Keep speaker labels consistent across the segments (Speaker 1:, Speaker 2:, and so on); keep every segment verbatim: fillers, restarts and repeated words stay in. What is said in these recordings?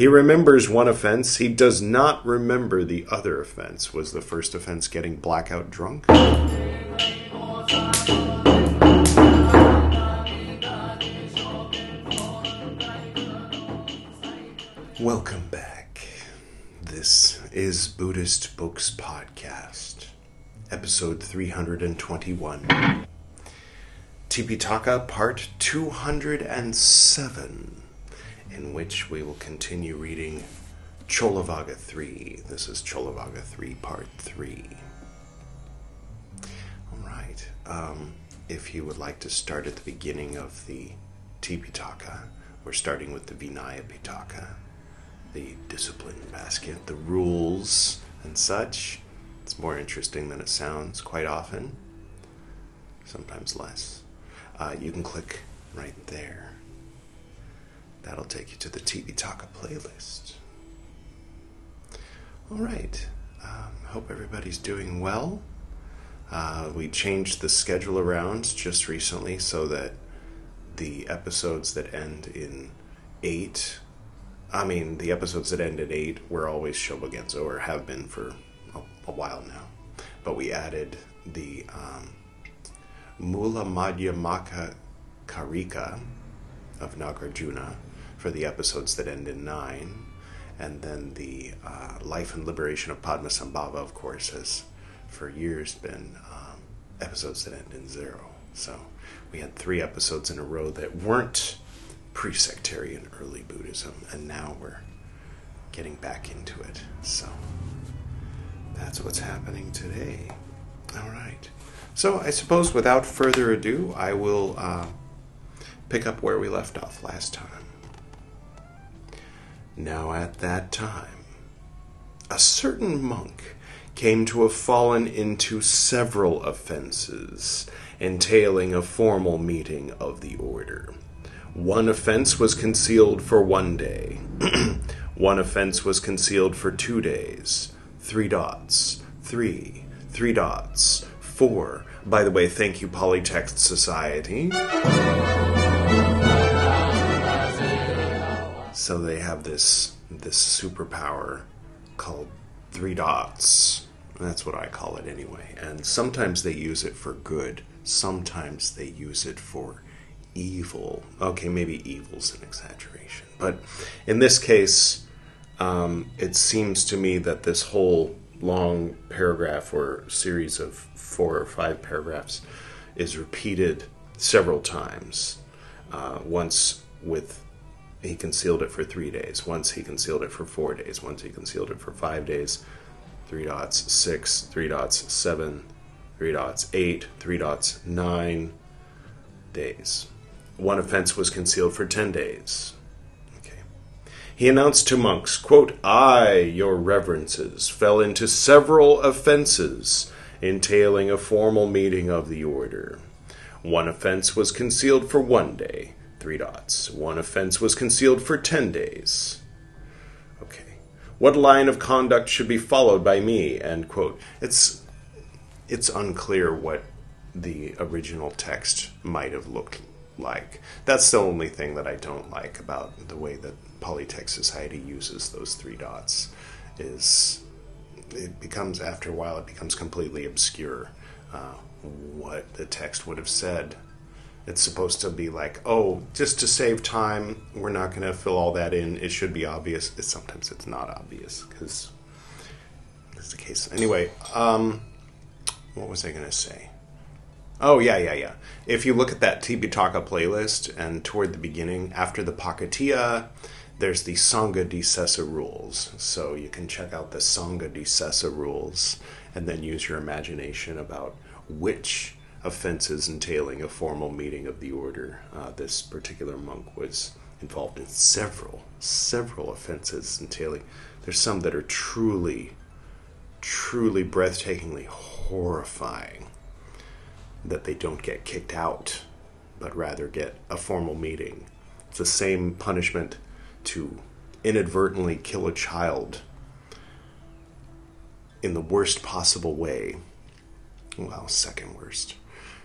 Speaker 1: He remembers one offense. He does not remember the other offense. Was the first offense getting blackout drunk? Welcome back. This is Buddhist Books Podcast, episode three hundred twenty-one. Tipitaka, part two hundred seven, in which we will continue reading Cholavagga three. This is Cholavagga three, part three. Alright, um, if you would like to start at the beginning of the Tipitaka, we're starting with the Vinaya Pitaka, the discipline basket, the rules and such. It's more interesting than it sounds quite often, sometimes less. Uh, you can click right there. That'll take you to the Tipitaka playlist. Alright, um, hope everybody's doing well. Uh, we changed the schedule around just recently so that the episodes that end in eight, I mean, the episodes that end at eight were always Shobogenzo, or have been for a, a while now. But we added the um, Mula Madhyamaka Karika of Nagarjuna for the episodes that end in nine, and then the uh, Life and Liberation of Padmasambhava, of course, has for years been um, episodes that end in zero. So we had three episodes in a row that weren't pre-sectarian early Buddhism, and now we're getting back into it. So that's what's happening today. All right. So I suppose without further ado, I will uh, pick up where we left off last time. Now at that time, a certain monk came to have fallen into several offenses, entailing a formal meeting of the order. One offense was concealed for one day. One offense was concealed for two days. Three dots. Three. Three dots. Four. By the way, thank you, Polytext Society. So they have this this superpower called three dots. That's what I call it anyway. And sometimes they use it for good. Sometimes they use it for evil. Okay, maybe evil's an exaggeration. But in this case, um, it seems to me that this whole long paragraph or series of four or five paragraphs is repeated several times. Uh, once with, he concealed it for three days. Once he concealed it for four days. Once he concealed it for five days. Three dots, six. Three dots, seven. Three dots, eight. Three dots, nine days. One offense was concealed for ten days. He announced to monks, quote, I, your reverences, fell into several offenses, entailing a formal meeting of the order. One offense was concealed for one day, three dots. One offense was concealed for ten days. Okay. What line of conduct should be followed by me, end quote. It's, it's unclear what the original text might have looked like. That's the only thing that I don't like about the way that Polytext Society uses those three dots, is it becomes, after a while, it becomes completely obscure uh, what the text would have said. It's supposed to be like, oh, just to save time, we're not going to fill all that in. It should be obvious. It's, sometimes it's not obvious, because that's the case. Anyway, um, what was I going to say? Oh, yeah, yeah, yeah. If you look at that Tipitaka playlist, and toward the beginning, after the Pakatiya, there's the Sangha Disesa rules. So you can check out the Sangha Disesa rules, and then use your imagination about which offenses entailing a formal meeting of the order. Uh, this particular monk was involved in several, several offenses entailing. There's some that are truly, truly breathtakingly horrifying, that they don't get kicked out, but rather get a formal meeting. It's the same punishment to inadvertently kill a child in the worst possible way. Well, second worst.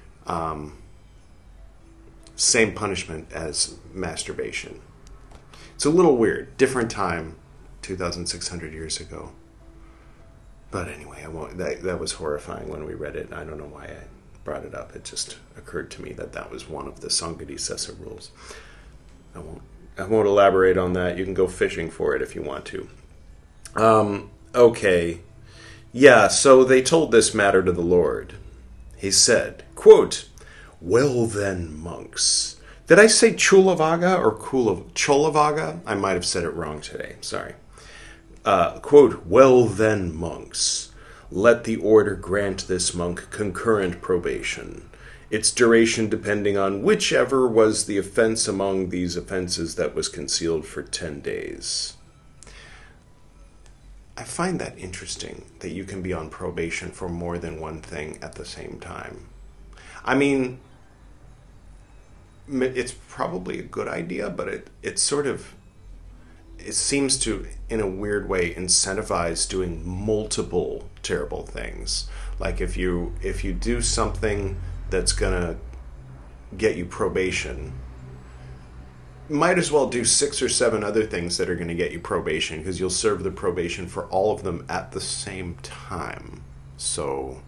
Speaker 1: Um, same punishment as masturbation. It's a little weird. Different time, two thousand six hundred years ago. But anyway, I won't, that, that was horrifying when we read it. I don't know why I brought it up. It just occurred to me that that was one of the Sangha Sessa rules. I won't, I won't elaborate on that. You can go fishing for it if you want to. Um, okay. Yeah, so they told this matter to the Lord. He said, quote, "Well then, monks." Did I say Chulavaga or Kulav- Cholavaga? I might have said it wrong today. Sorry. Uh, quote, "Well then, monks, let the order grant this monk concurrent probation, its duration depending on whichever was the offense among these offenses that was concealed for ten days. I find that interesting, that you can be on probation for more than one thing at the same time. I mean, it's probably a good idea, but it, it's sort of, it seems to, in a weird way, incentivize doing multiple terrible things. Like if you if you do something that's gonna get you probation, might as well do six or seven other things that are going to get you probation, because you'll serve the probation for all of them at the same time. So,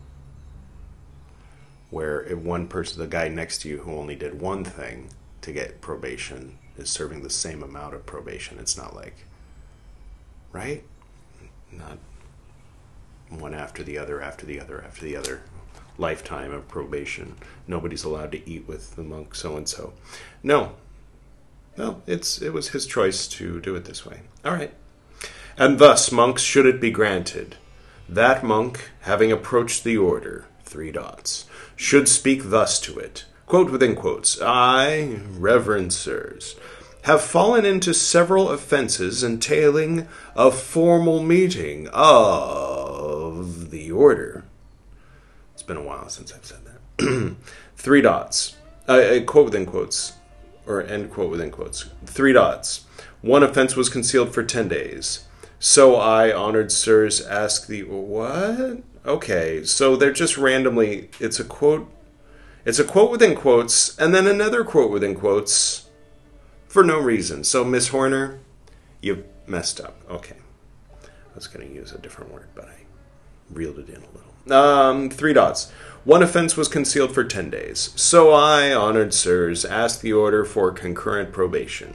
Speaker 1: where if one person, the guy next to you who only did one thing to get probation, is serving the same amount of probation. It's not like, right? Not one after the other, after the other, after the other. Lifetime of probation. Nobody's allowed to eat with the monk so-and-so. No. No, it's it was his choice to do it this way. All right. "And thus, monks, should it be granted, that monk, having approached the order," three dots, "should speak thus to it," quote within quotes, "I, reverend sirs, have fallen into several offenses entailing a formal meeting of the order." It's been a while since I've said that. Three dots. Uh, quote within quotes. Or end quote within quotes. Three dots. "One offense was concealed for ten days. So I, honored sirs, ask the..." What? Okay, so they're just randomly... It's a quote... It's a quote within quotes, and then another quote within quotes for no reason. So, Miss Horner, you messed up. Okay. I was going to use a different word, but I reeled it in a little. Um, three dots. "One offense was concealed for ten days. So I, honored sirs, ask the order for concurrent probation."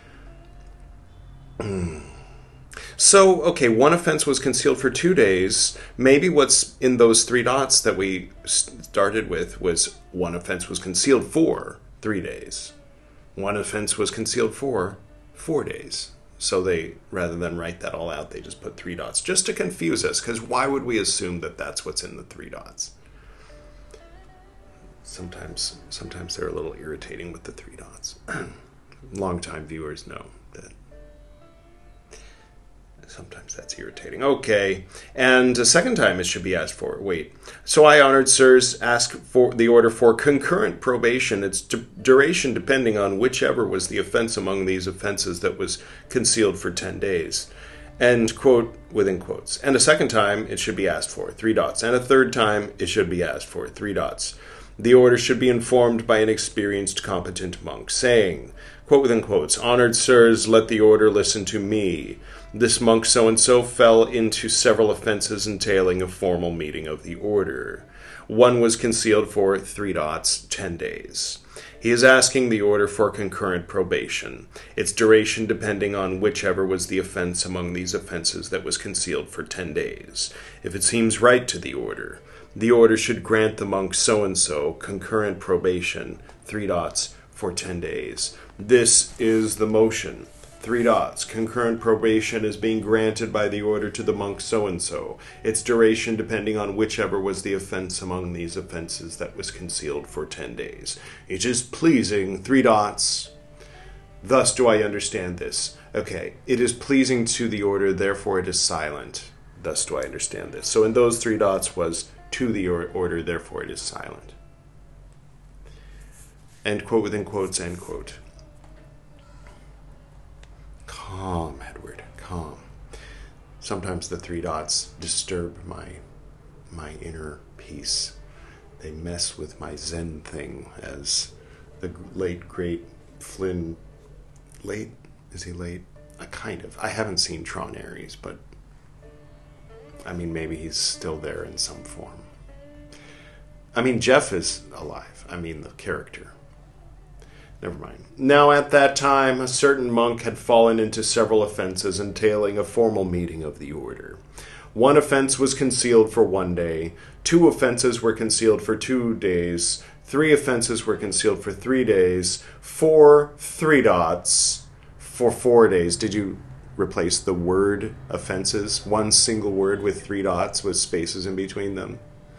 Speaker 1: So, okay, one offense was concealed for two days. Maybe what's in those three dots that we started with was one offense was concealed for three days. One offense was concealed for four days. So they, rather than write that all out, they just put three dots just to confuse us, because why would we assume that that's what's in the three dots? Sometimes, sometimes they're a little irritating with the three dots. Longtime viewers know that sometimes that's irritating. Okay, and a second time it should be asked for. Wait. "So I, honored sirs, ask for the order for concurrent probation, its du- duration depending on whichever was the offense among these offenses that was concealed for ten days. End quote within quotes. "And a second time it should be asked for. Three dots. "And a third time it should be asked for. Three dots. "The order should be informed by an experienced, competent monk, saying," quote within quotes, "Honored sirs, let the order listen to me. This monk so-and-so fell into several offenses entailing a formal meeting of the order. One was concealed for three dots, ten days. He is asking the order for concurrent probation, its duration depending on whichever was the offense among these offenses that was concealed for ten days. If it seems right to the order, the order should grant the monk so-and-so concurrent probation, three dots, for ten days. This is the motion. Three dots. Concurrent probation is being granted by the order to the monk so-and-so, its duration depending on whichever was the offense among these offenses that was concealed for ten days. It is pleasing, three dots. Thus do I understand this. Okay, it is pleasing to the order, therefore it is silent. Thus do I understand this. So in those three dots was to the order, therefore it is silent. End quote within quotes, end quote. Calm, Edward, calm. Sometimes the three dots disturb my my inner peace. They mess with my Zen thing, as the late, great Flynn, late, Is he late? Uh, kind of. I haven't seen Tron Ares, but I mean, maybe he's still there in some form. I mean, Jeff is alive. I mean, the character. Never mind. Now at that time, a certain monk had fallen into several offenses entailing a formal meeting of the order. One offense was concealed for one day. Two offenses were concealed for two days. Three offenses were concealed for three days. Four, three dots for four days. Did you replace the word offenses? One single word with three dots with spaces in between them.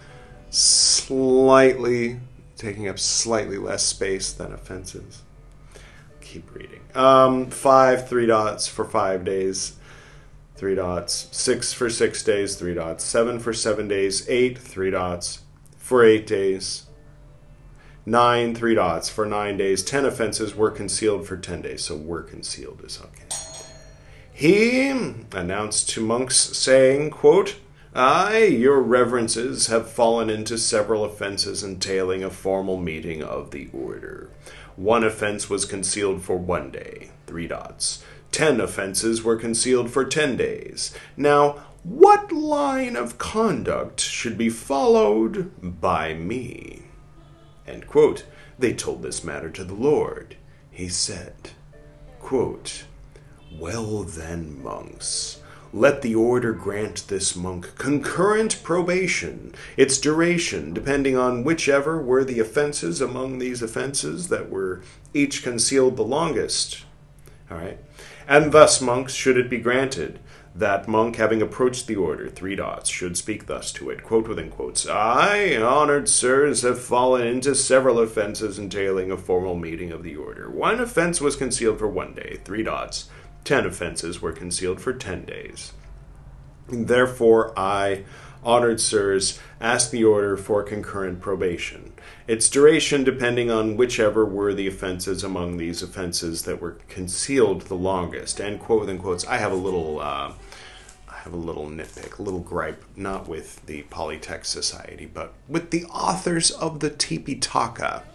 Speaker 1: Slightly, taking up slightly less space than offenses. Keep reading. Um, five, three dots for five days. Three dots. Six for six days, three dots. Seven for seven days. Eight, three dots for eight days. Nine, three dots for nine days. Ten offenses were concealed for ten days. So were concealed is okay. He announced to monks, saying, quote, I, your reverences, have fallen into several offenses entailing a formal meeting of the order. One offense was concealed for one day, three dots. Ten offenses were concealed for ten days. Now, what line of conduct should be followed by me? End quote. They told this matter to the Lord. He said, quote, Well then, monks, let the order grant this monk concurrent probation, its duration depending on whichever were the offenses among these offenses that were each concealed the longest. All right. And thus, monks, should it be granted, that monk, having approached the order, three dots, should speak thus to it, quote within quotes, I, honored sirs, have fallen into several offenses entailing a formal meeting of the order. One offense was concealed for one day, three dots. Ten offenses were concealed for ten days. Therefore, I, honored sirs, ask the order for concurrent probation, its duration depending on whichever were the offenses among these offenses that were concealed the longest. And quote within quotes, I have a little, uh, I have a little nitpick, a little gripe, not with the Polytech Society, but with the authors of the Tipitaka.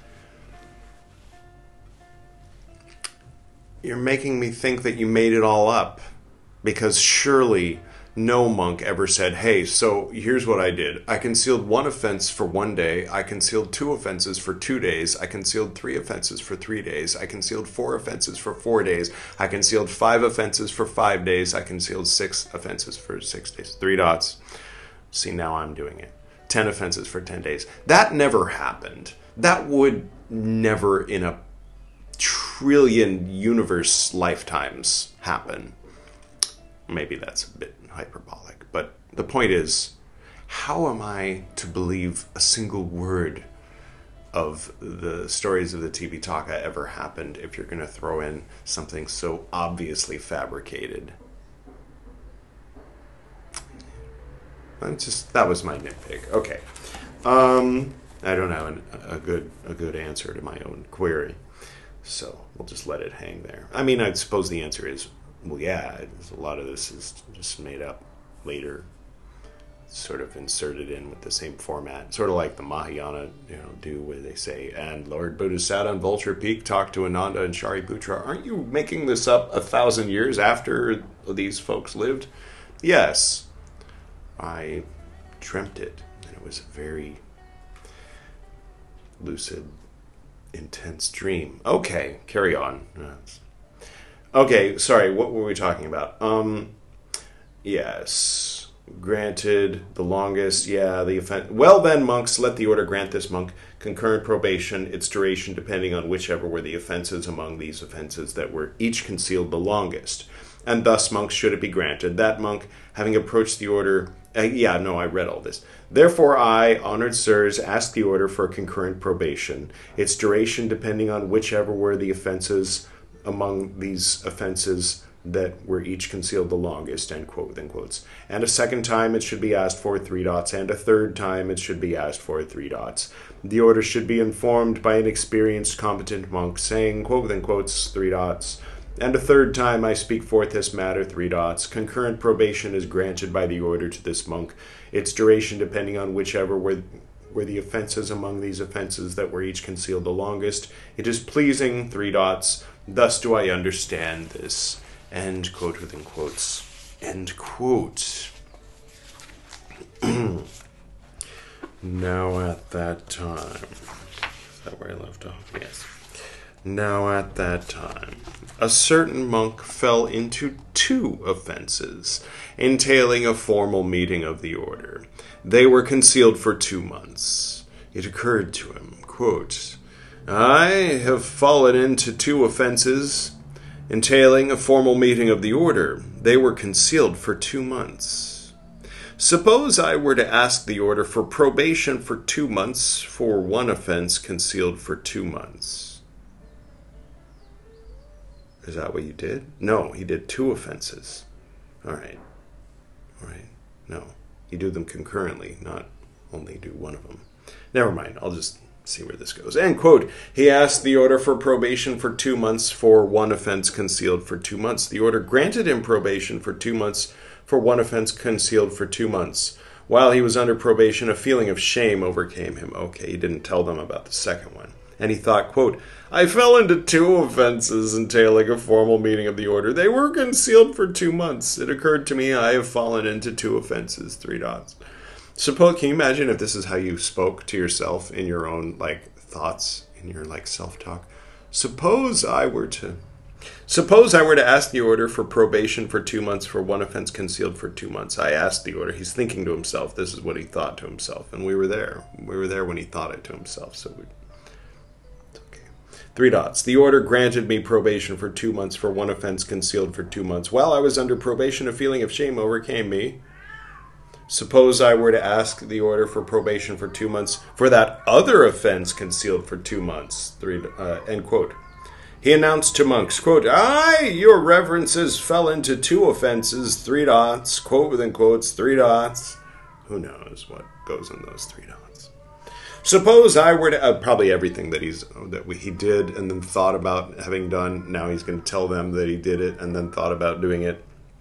Speaker 1: You're making me think that you made it all up, because surely no monk ever said, hey, so here's what I did. I concealed one offense for one day. I concealed two offenses for two days. I concealed three offenses for three days. I concealed four offenses for four days. I concealed five offenses for five days. I concealed six offenses for six days. Three dots. See, now I'm doing it. Ten offenses for ten days. That never happened. That would never in a trillion universe lifetimes happen. Maybe that's a bit hyperbolic, but the point is, how am I to believe a single word of the stories of the Tipitaka ever happened if you're going to throw in something so obviously fabricated? I'm just, that was my nitpick. Okay. Um, I don't have an, a good a good answer to my own query. So we'll just let it hang there. I mean, I suppose the answer is, well, yeah, a lot of this is just made up later, sort of inserted in with the same format, sort of like the Mahayana, you know, do, where they say, and Lord Buddha sat on Vulture Peak, talked to Ananda and Shariputra. Aren't you making this up a thousand years after these folks lived? Yes, I dreamt it, and it was a very lucid, intense dream. Okay, carry on. Okay, sorry, what were we talking about? Um, yes, granted the longest, yeah, the offense. Well then, monks, let the order grant this monk concurrent probation, its duration depending on whichever were the offenses among these offenses that were each concealed the longest. And thus, monks, should it be granted, that monk, having approached the order, uh, yeah, no, I read all this. Therefore, I, honored sirs, ask the order for concurrent probation, its duration depending on whichever were the offenses among these offenses that were each concealed the longest, end quote, within quotes. And a second time it should be asked for three dots, and a third time it should be asked for three dots. The order should be informed by an experienced, competent monk, saying, quote, within quotes, three dots. And a third time I speak forth this matter, three dots. Concurrent probation is granted by the order to this monk, its duration depending on whichever were, were the offenses among these offenses that were each concealed the longest. It is pleasing, three dots, Thus do I understand this. End quote within quotes. End quote. Now at that time, is that where I left off? Yes. Now at that time, a certain monk fell into two offenses, entailing a formal meeting of the order. They were concealed for two months. It occurred to him, quote, I have fallen into two offenses, entailing a formal meeting of the order. They were concealed for two months. Suppose I were to ask the order for probation for two months for one offense concealed for two months. Is that what you did? No, he did two offenses. All right. All right. No, you do them concurrently, not only do one of them. Never mind. I'll just see where this goes. End quote. He asked the order for probation for two months for one offense concealed for two months. The order granted him probation for two months for one offense concealed for two months. While he was under probation, a feeling of shame overcame him. Okay, he didn't tell them about the second one. And he thought, quote, I fell into two offenses entailing a formal meeting of the order. They were concealed for two months. It occurred to me I have fallen into two offenses. Three dots. Suppose, can you imagine if this is how you spoke to yourself in your own, like, thoughts, in your, like, self-talk? Suppose I were to... Suppose I were to ask the order for probation for two months for one offense concealed for two months. I asked the order. He's thinking to himself. This is what he thought to himself. And we were there. We were there when he thought it to himself. So we... It's okay. Three dots. The order granted me probation for two months for one offense concealed for two months. While I was under probation, a feeling of shame overcame me. Suppose I were to ask the order for probation for two months for that other offense concealed for two months. Three, uh, end quote. He announced to monks, quote, Aye, your reverences fell into two offenses, three dots, quote within quotes, three dots. Who knows what goes in those three dots? Suppose I were to, uh, probably everything that he's that we, he did and then thought about having done. Now he's going to tell them that he did it and then thought about doing it.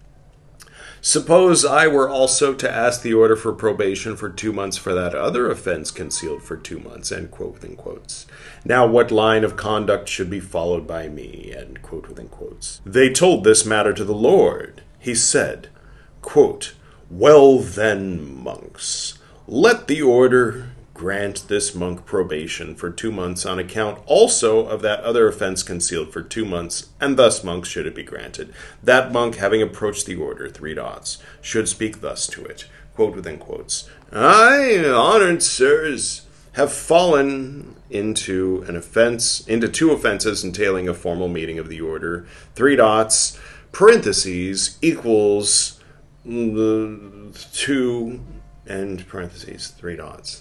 Speaker 1: Suppose I were also to ask the order for probation for two months for that other offense concealed for two months, end quote within quotes. Now what line of conduct should be followed by me, end quote within quotes. They told this matter to the Lord. He said, quote, Well then, monks, let the order grant this monk probation for two months on account also of that other offense concealed for two months, and thus, monks, should it be granted. That monk, having approached the order, three dots, should speak thus to it, quote within quotes, I, honored sirs, have fallen into an offense, into two offenses entailing a formal meeting of the order, three dots, parentheses, equals the two, end parentheses, three dots.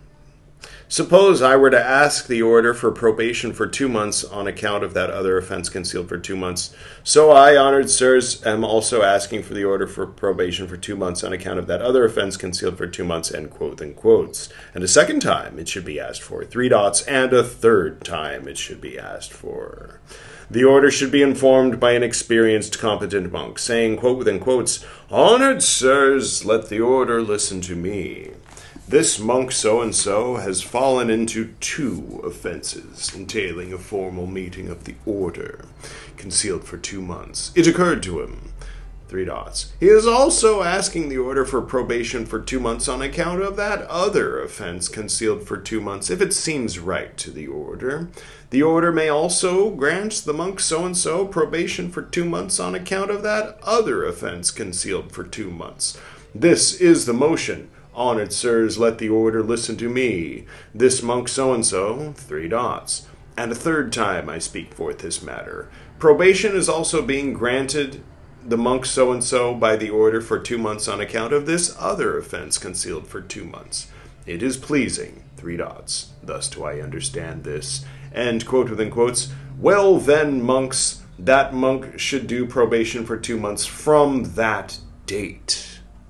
Speaker 1: Suppose I were to ask the order for probation for two months on account of that other offense concealed for two months. So I, honored sirs, am also asking for the order for probation for two months on account of that other offense concealed for two months, end quote, in quotes. And a second time it should be asked for, three dots, and a third time it should be asked for. The order should be informed by an experienced, competent monk, saying, quote within quotes, Honored sirs, let the order listen to me. This monk so-and-so has fallen into two offenses, entailing a formal meeting of the order, concealed for two months. It occurred to him, three dots. He is also asking the order for probation for two months on account of that other offense concealed for two months, if it seems right to the order. The order may also grant the monk so-and-so probation for two months on account of that other offense concealed for two months. This is the motion. Honored sirs, let the order listen to me. This monk so-and-so, three dots. And a third time I speak forth this matter. Probation is also being granted the monk so-and-so by the order for two months on account of this other offense concealed for two months. It is pleasing, three dots. Thus do I understand this. And, quote within quotes, Well then, monks, that monk should do probation for two months from that date.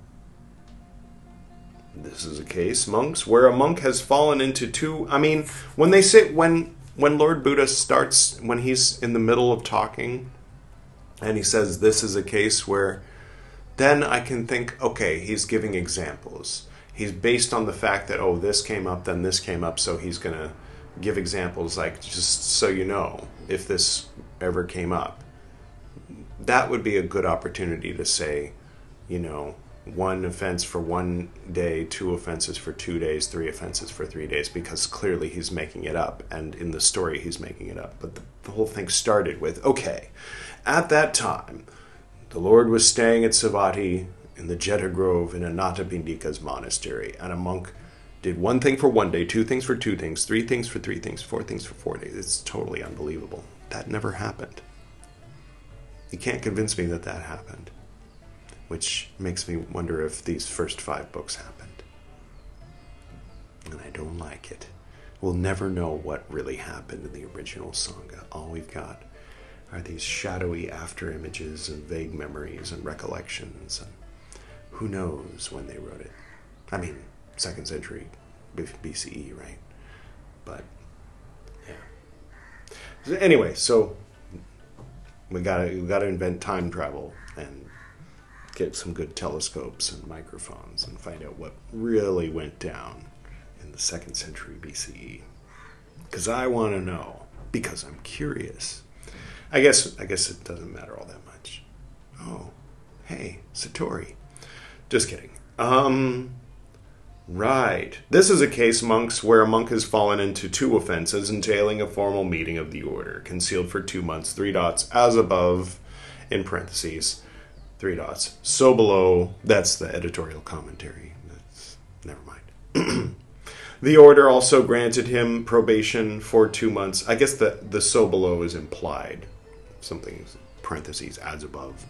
Speaker 1: This is a case, monks, where a monk has fallen into two... I mean, when they say... When, when Lord Buddha starts... When he's in the middle of talking, and he says, this is a case where... Then I can think, okay, he's giving examples. He's based on the fact that, oh, this came up, then this came up, so he's going to give examples like, just so you know, if this ever came up, that would be a good opportunity to say, you know, one offense for one day, two offenses for two days, three offenses for three days, because clearly he's making it up, and in the story he's making it up. But the, the whole thing started with, okay, at that time, the Lord was staying at Savatthi in the Jeta Grove in Anathapindika's monastery, and a monk did one thing for one day, two things for two things, three things for three things, four things for four days. It's totally unbelievable. That never happened. You can't convince me that that happened. Which makes me wonder if these first five books happened. And I don't like it. We'll never know what really happened in the original Sangha. All we've got are these shadowy after images and vague memories and recollections. And who knows when they wrote it? I mean, second century B C E, right? But, yeah. So anyway, so we gotta, we gotta invent time travel and get some good telescopes and microphones and find out what really went down in the second century B C E. Because I want to know. Because I'm curious. I guess I guess it doesn't matter all that much. Oh, hey, Satori. Just kidding. Um, right. This is a case, monks, where a monk has fallen into two offenses entailing a formal meeting of the order, concealed for two months, three dots, as above, in parentheses, three dots. So below, that's the editorial commentary. That's, never mind. The order also granted him probation for two months. I guess the, the so below is implied. Something, parentheses, as above.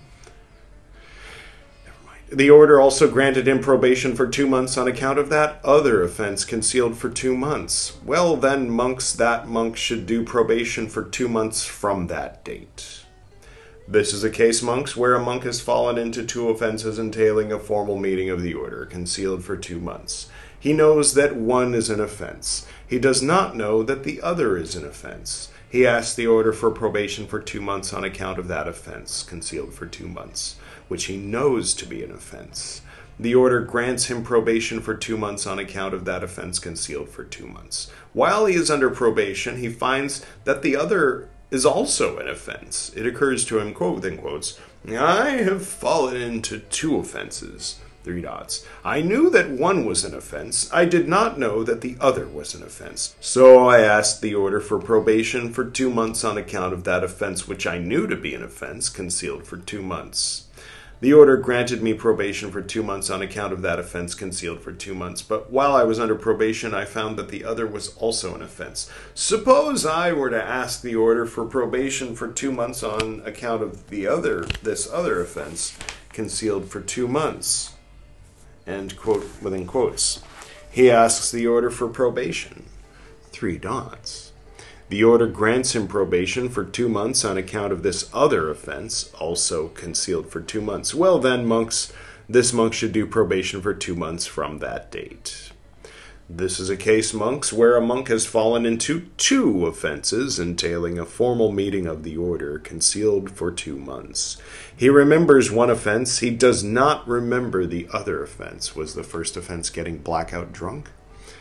Speaker 1: Never mind. The order also granted him probation for two months on account of that other offense concealed for two months. Well, then, monks, that monk should do probation for two months from that date. This is a case, monks, where a monk has fallen into two offenses entailing a formal meeting of the order, concealed for two months. He knows that one is an offense. He does not know that the other is an offense. He asks the order for probation for two months on account of that offense, concealed for two months, which he knows to be an offense. The order grants him probation for two months on account of that offense, concealed for two months. While he is under probation, he finds that the other is also an offense. It occurs to him, quote within quotes, I have fallen into two offenses, three dots. I knew that one was an offense. I did not know that the other was an offense. So I asked the order for probation for two months on account of that offense which I knew to be an offense, concealed for two months. The order granted me probation for two months on account of that offense, concealed for two months. But while I was under probation, I found that the other was also an offense. Suppose I were to ask the order for probation for two months on account of the other, this other offense, concealed for two months. And quote within quotes. He asks the order for probation. Three dots. The order grants him probation for two months on account of this other offense, also concealed for two months. Well then, monks, this monk should do probation for two months from that date. This is a case, monks, where a monk has fallen into two offenses entailing a formal meeting of the order, concealed for two months. He remembers one offense. He does not remember the other offense. Was the first offense getting blackout drunk?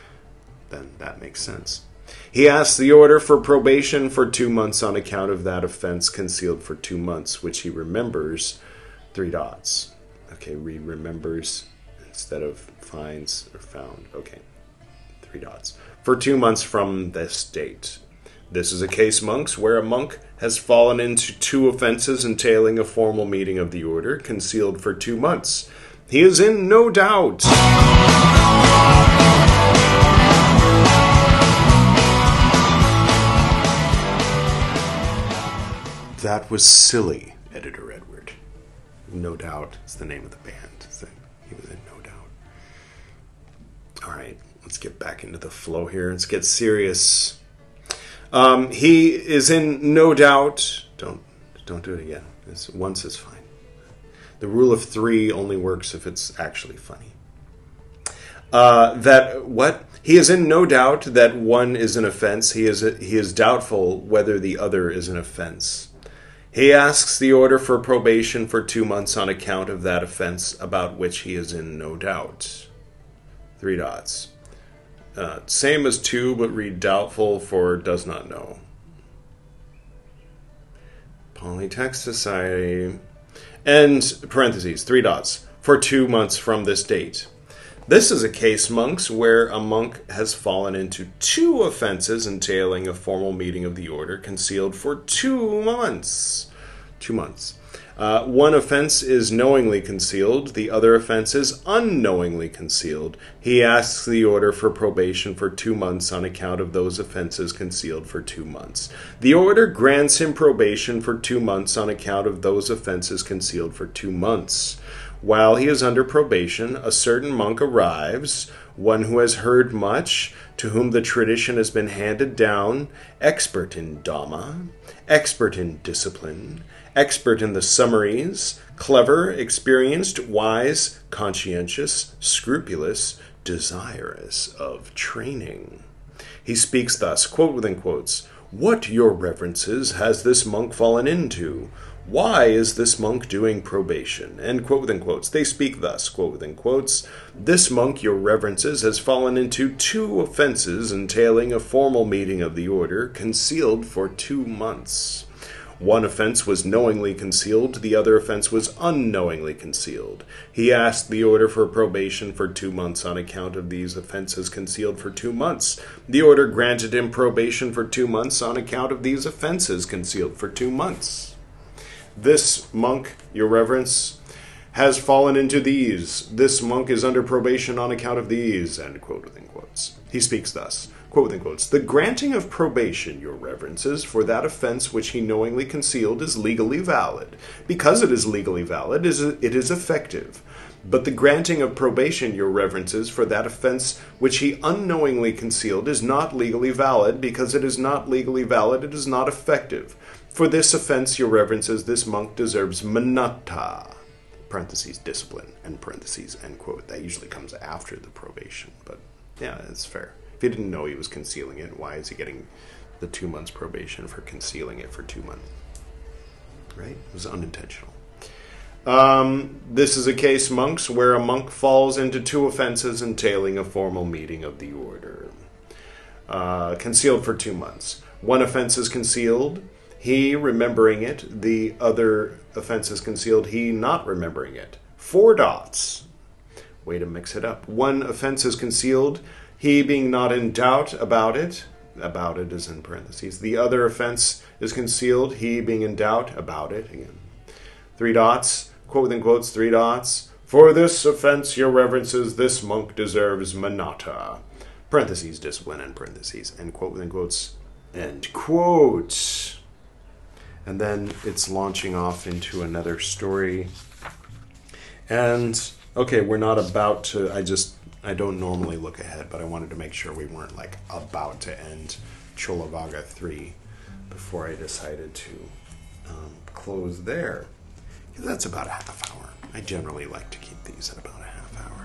Speaker 1: Then that makes sense. He asks the order for probation for two months on account of that offense, concealed for two months, which he remembers, three dots. Okay, he remembers instead of finds or found. Okay, three dots. For two months from this date. This is a case, monks, where a monk has fallen into two offenses entailing a formal meeting of the order, concealed for two months. He is in no doubt. That was silly, Editor Edward. No Doubt is the name of the band. He was in No Doubt. All right, let's get back into the flow here. Let's get serious. Um, he is in no doubt. Don't don't do it again. It's, once is fine. The rule of three only works if it's actually funny. Uh, that what he is in no doubt that one is an offense. He is he is doubtful whether the other is an offense. He asks the order for probation for two months on account of that offense about which he is in no doubt. Three dots. Uh, same as two, but read doubtful for does not know. Polytext Society. And parentheses, three dots, for two months from this date. This is a case, monks, where a monk has fallen into two offenses entailing a formal meeting of the order concealed for two months. Two months. Uh, one offense is knowingly concealed. The other offense is unknowingly concealed. He asks the order for probation for two months on account of those offenses concealed for two months. The order grants him probation for two months on account of those offenses concealed for two months. While he is under probation, a certain monk arrives, one who has heard much, to whom the tradition has been handed down, expert in Dhamma, expert in discipline, expert in the summaries, clever, experienced, wise, conscientious, scrupulous, desirous of training. He speaks thus, quote within quotes, "What, your reverences, has this monk fallen into? Why is this monk doing probation?" And quote within quotes, they speak thus, quote within quotes, "This monk, your reverences, has fallen into two offenses entailing a formal meeting of the order, concealed for two months. One offense was knowingly concealed, the other offense was unknowingly concealed. He asked the order for probation for two months on account of these offenses concealed for two months. The order granted him probation for two months on account of these offenses concealed for two months. This monk, your reverence, has fallen into these. This monk is under probation on account of these," and quote within quotes. He speaks thus, quote within quotes, "The granting of probation, your reverences, for that offense which he knowingly concealed is legally valid. Because it is legally valid, it is effective. But the granting of probation, your reverences, for that offense which he unknowingly concealed is not legally valid. Because it is not legally valid, it is not effective. For this offense, your reverences, this monk deserves manatta," parentheses, discipline, and parentheses, end quote. That usually comes after the probation, but yeah, that's fair. If he didn't know he was concealing it, why is he getting the two months probation for concealing it for two months? Right? It was unintentional. Um, this is a case, monks, where a monk falls into two offenses entailing a formal meeting of the order. Uh, concealed for two months. One offense is concealed, he remembering it. The other offense is concealed, he not remembering it. Four dots. Way to mix it up. One offense is concealed, he being not in doubt about it. About it is in parentheses. The other offense is concealed, he being in doubt about it. Again. Three dots. Quote within quotes, three dots. "For this offense, your reverences, this monk deserves manatta." Parentheses, discipline, and parentheses. And quote within quotes, end quote. And then it's launching off into another story. And, okay, we're not about to, I just, I don't normally look ahead, but I wanted to make sure we weren't, like, about to end Cholavagga three before I decided to um, close there. That's about a half hour. I generally like to keep these at about a half hour.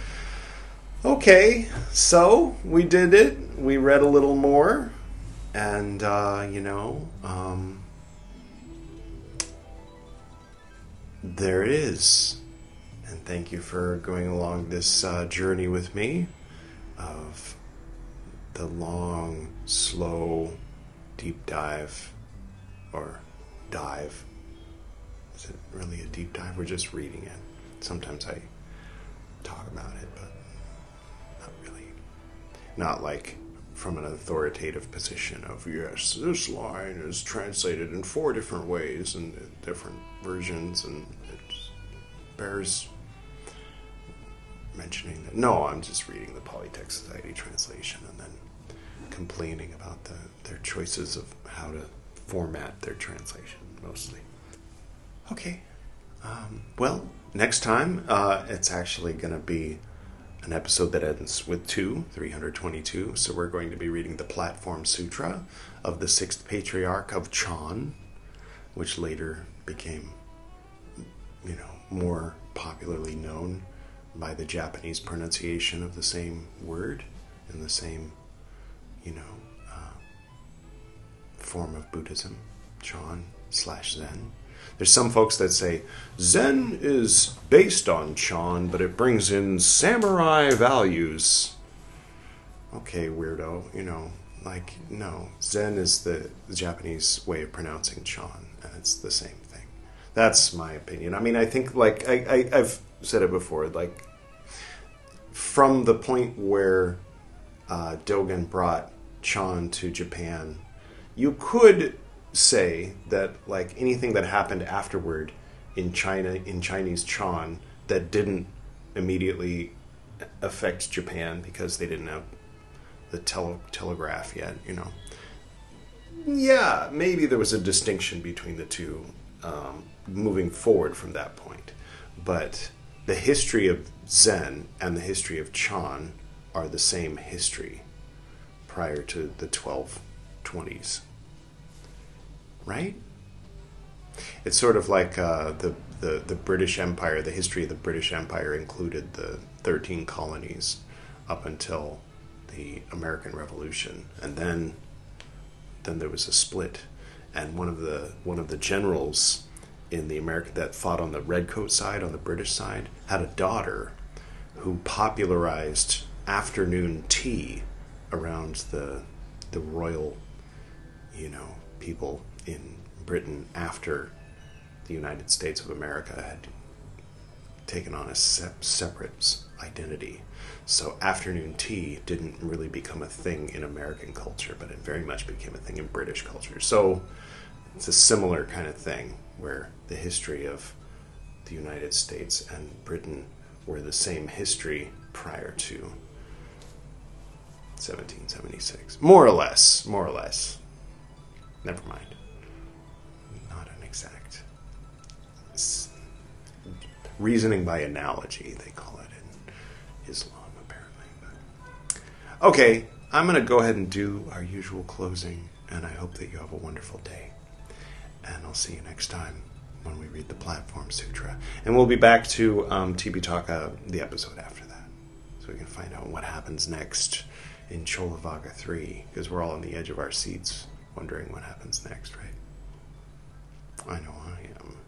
Speaker 1: Okay, so we did it. We read a little more. And, uh, you know, um, there it is. And thank you for going along this uh, journey with me of the long, slow, deep dive, or dive. Is it really a deep dive? We're just reading it. Sometimes I talk about it, but not really. Not like from an authoritative position of, yes, this line is translated in four different ways and different versions, and it bears mentioning that. No, I'm just reading the Polytext Society translation and then complaining about the, their choices of how to format their translation, mostly. Okay. Um, well, next time, uh, it's actually going to be an episode that ends with two, three hundred twenty-two. So we're going to be reading the Platform Sutra of the sixth patriarch of Chan, which later became, you know, more popularly known by the Japanese pronunciation of the same word in the same, you know, uh, form of Buddhism, Chan slash Zen. There's some folks that say Zen is based on Chan, but it brings in samurai values. okay, weirdo, you know, like, no. Zen is the, the Japanese way of pronouncing Chan, and it's the same thing. That's my opinion. I mean, I think, like, I, I, I've said it before, like, from the point where uh, Dogen brought Chan to Japan, you could say that, like, anything that happened afterward in China, in Chinese Chan, that didn't immediately affect Japan because they didn't have the tele- telegraph yet, you know. Yeah, maybe there was a distinction between the two um, moving forward from that point. But the history of Zen and the history of Chan are the same history prior to the twelve twenties. Right? It's sort of like uh, the, the, the British Empire. The history of the British Empire included the thirteen colonies up until the American Revolution, and then then there was a split, and one of the one of the generals in the American that fought on the redcoat side, on the British side, had a daughter who popularized afternoon tea around the the royal, you know, people in Britain after the United States of America had taken on a se- separate identity. So afternoon tea didn't really become a thing in American culture, but it very much became a thing in British culture. So it's a similar kind of thing where the history of the United States and Britain were the same history prior to seventeen seventy-six. More or less. More or less. Never mind. Not an exact. It's reasoning by analogy, they call it in Islam, apparently. But, okay, I'm going to go ahead and do our usual closing, and I hope that you have a wonderful day. And I'll see you next time when we read the Platform Sutra. And we'll be back to um, Tipitaka, the episode after that, so we can find out what happens next in Cholavagga three, because we're all on the edge of our seats wondering what happens next, right? I know I am.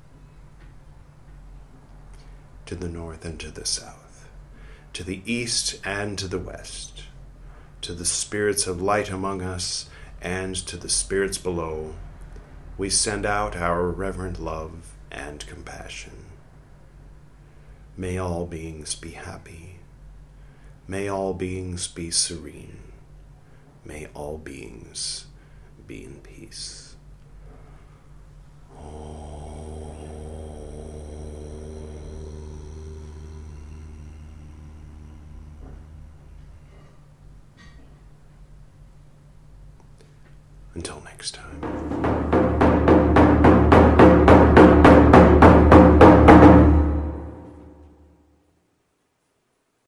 Speaker 1: To the north and to the south, to the east and to the west, to the spirits of light among us and to the spirits below, we send out our reverent love and compassion. May all beings be happy. May all beings be serene. May all beings be in peace. Until next time.